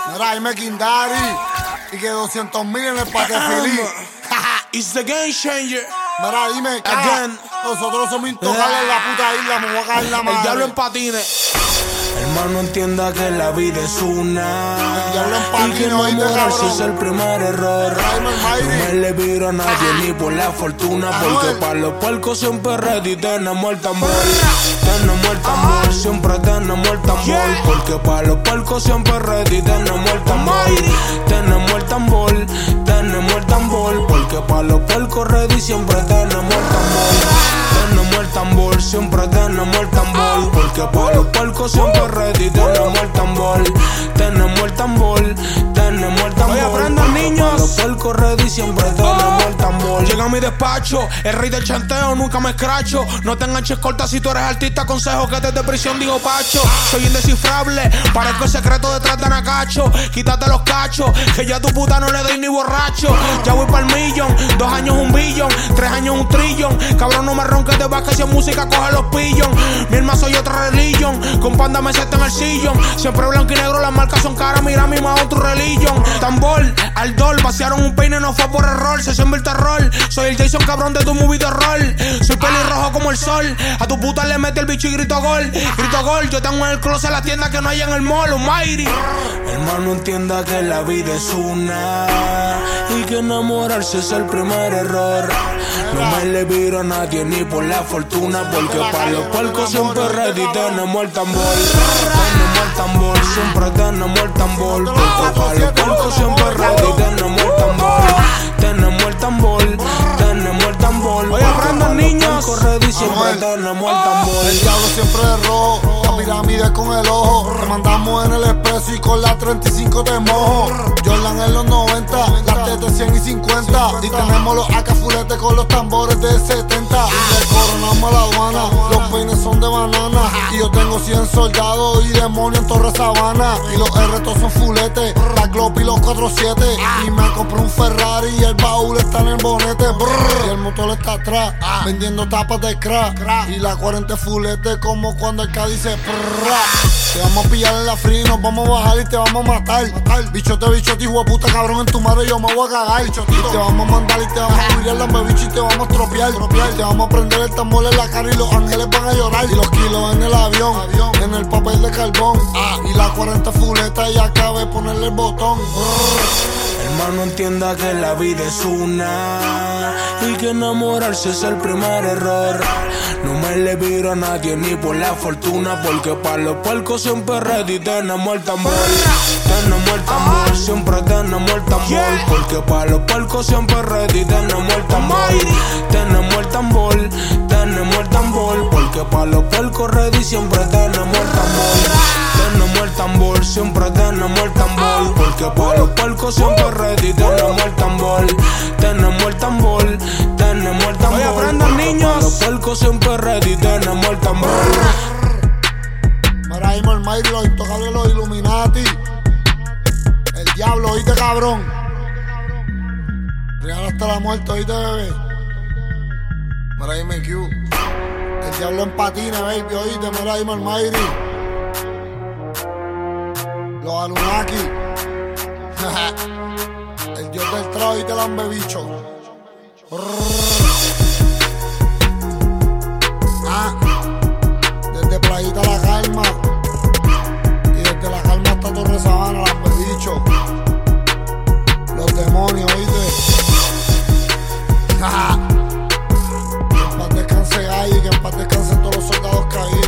Mira, dime Kindari. Y que 200,000 en el patefilí. It's the game changer. Mira, dime, again. Nosotros somos intocables en la puta isla. Me voy a caer la madre. El diablo en patines. Hermano, entienda que la vida es una. El diablo en Y que patines, no oíste, enamorarse cabrón. es el primer error. No me le viro a nadie ni por la fortuna. Porque para los puercos siempre ready tenemos el tambor. Tenemos el tambor, siempre tenemos el tambor. Porque para los puercos siempre ready tenemos el tambor. Tenemos el tambor, tenemos el tambor. Porque para los puercos ready siempre tenemos el tambor. Tenemos el tambor, siempre tenemos el tambor. Porque para los puercos siempre ready tenemos el tambor. Tenemos el tambor, tenemos el tambor. Oye, aprendan, niños. Para los puercos ready siempre tenemos el tambor. Llega a mi despacho, el rey del chanteo, nunca me escracho. No te enganches corta si tú eres artista, consejo que desde prisión digo Pacho. Soy indescifrable, parezco el secreto detrás de Anacacho. Quítate los cachos, que yo a tu puta no le doy ni borracho. Ya voy pa'l millón, 2 años un billón, 3 años un trillón. Cabrón, no me ronques de vaca si en música coge los pillón. Mi alma soy otra religión, con panda me siento en el sillón. Siempre blanco y negro, las marcas son caras, mira mi más otro religión. Tambor, aldol, vaciaron un peine, no fue por error, se siembra el terror. Soy el Jason cabrón de tu movie de horror. Soy pelirrojo como el sol, a tu puta le mete el bicho y grito gol. Grito gol, yo tengo en el closet la tienda que no hay en el mall, Almighty. Hermano, entienda que la vida es una. Y que enamorarse es el primer error. No me le viro a nadie ni por la fortuna. Porque para los puercos siempre ready tenemos el tambor. Tenemos el tambor, siempre tenemos el tambor. Porque para los puercos siempre ready tenemos el tambor. Tenemos el tambor, tenemos el tambor. Oye, aprendan, niños. Ready siempre tenemos el tambor. El diablo siempre es rojo, la pirámide con el ojo. Te mandamos en el expreso y con la 35 te mojo. Jordan en los 90, las tetas 100 y 50. Y tenemos los AK fuletes con los tambores de 70. Y le coronamos la aduana, los peines son de banana. Y yo tengo 100 soldados y demonios en Torre Sabana. Y los R todos son fuletes, la Glock y los 47. Y me compré un Ferrari y el baúl está en el bonete. Y el motor está atrás, vendiendo tapas de crack. Y la 40 fulete como cuando el K dice prrra. Te vamos a pillar en la free, nos vamos a bajar y te vamos a matar. Bichote, hijo de puta, cabrón, en tu madre yo me voy a cagar. Y te vamos a mandar y te vamos a virar la bicho y te vamos a estropear. Te vamos a prender el tambor en la cara y los ángeles van a llorar. Y los kilos en el avión, en el papel de carbón. Y la 40 fuleta y acabé de ponerle el botón. Hermano, entienda que la vida es una. Y que enamorarse es el primer error. No me le viro a nadie ni por la fortuna. Porque para los puercos siempre ready tenemos el tambor. Tenemos el tambor, siempre tenemos el tambor. Porque para los puercos siempre ready tenemos el tambor. Tenemos el tambor, tenemos el tambor. Porque para los puercos ready siempre tenemos el tambor. Tenemos el tambor, siempre tenemos el tambor. Porque para los puercos siempre ready tenemos el tambor. Tenemos el tambor, tenemos el tambor. Oye, aprendan, niños. Para los puercos siempre ready tenemos el tambor. Mira, ahí Almighty, los intocables, los Illuminati. El diablo, oíste, cabrón. Real hasta la muerte, oíste, bebé. Mira, ahí MQ. El diablo en patines, baby, oíste. Mira, ahí Almighty. Los Anunnaki. El dios del trago y te lambe bicho. Desde Playita La Calma. Y desde La Calma hasta Torre Sabana, lambe bicho. Los demonios, oíste. Que en paz descanse Galli, que en paz descansen todos los soldados caídos.